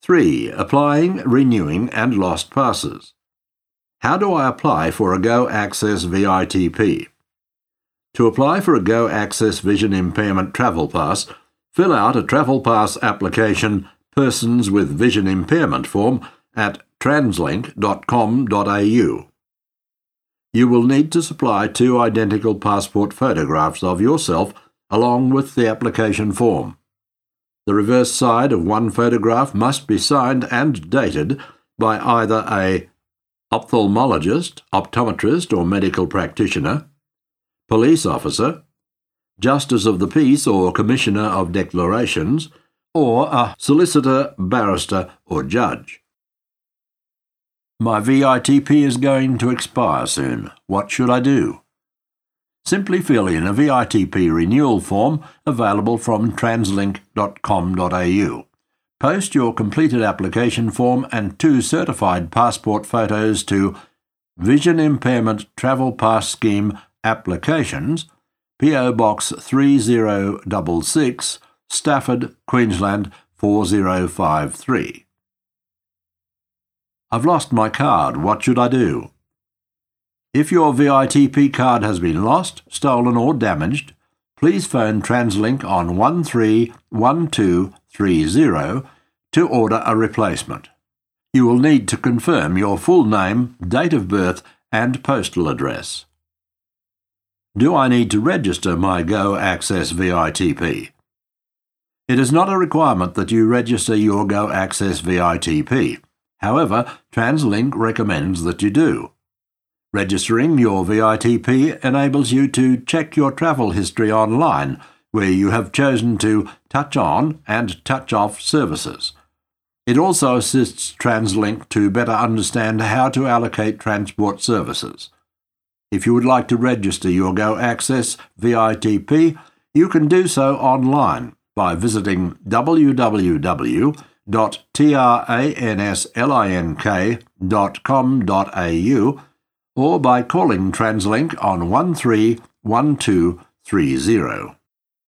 3. Applying, renewing and lost passes. How do I apply for a Go Access VITP? To apply for a Go Access Vision Impairment Travel Pass, fill out a Travel Pass application Persons with Vision Impairment form at translink.com.au. You will need to supply 2 identical passport photographs of yourself along with the application form. The reverse side of one photograph must be signed and dated by either a ophthalmologist, optometrist or medical practitioner, police officer, justice of the peace or commissioner of declarations, or a solicitor, barrister or judge. My VITP is going to expire soon. What should I do? Simply fill in a VITP renewal form available from translink.com.au. Post your completed application form and 2 certified passport photos to Vision Impairment Travel Pass Scheme Applications, PO Box 3066, Stafford, Queensland 4053. I've lost my card. What should I do? If your VITP card has been lost, stolen or damaged, please phone TransLink on 131230 to order a replacement. You will need to confirm your full name, date of birth and postal address. Do I need to register my Go Access VITP? It is not a requirement that you register your Go Access VITP. However, TransLink recommends that you do. Registering your VITP enables you to check your travel history online, where you have chosen to touch on and touch off services. It also assists TransLink to better understand how to allocate transport services. If you would like to register your Go Access VITP, you can do so online by visiting www.translink.com.au or by calling TransLink on 131230.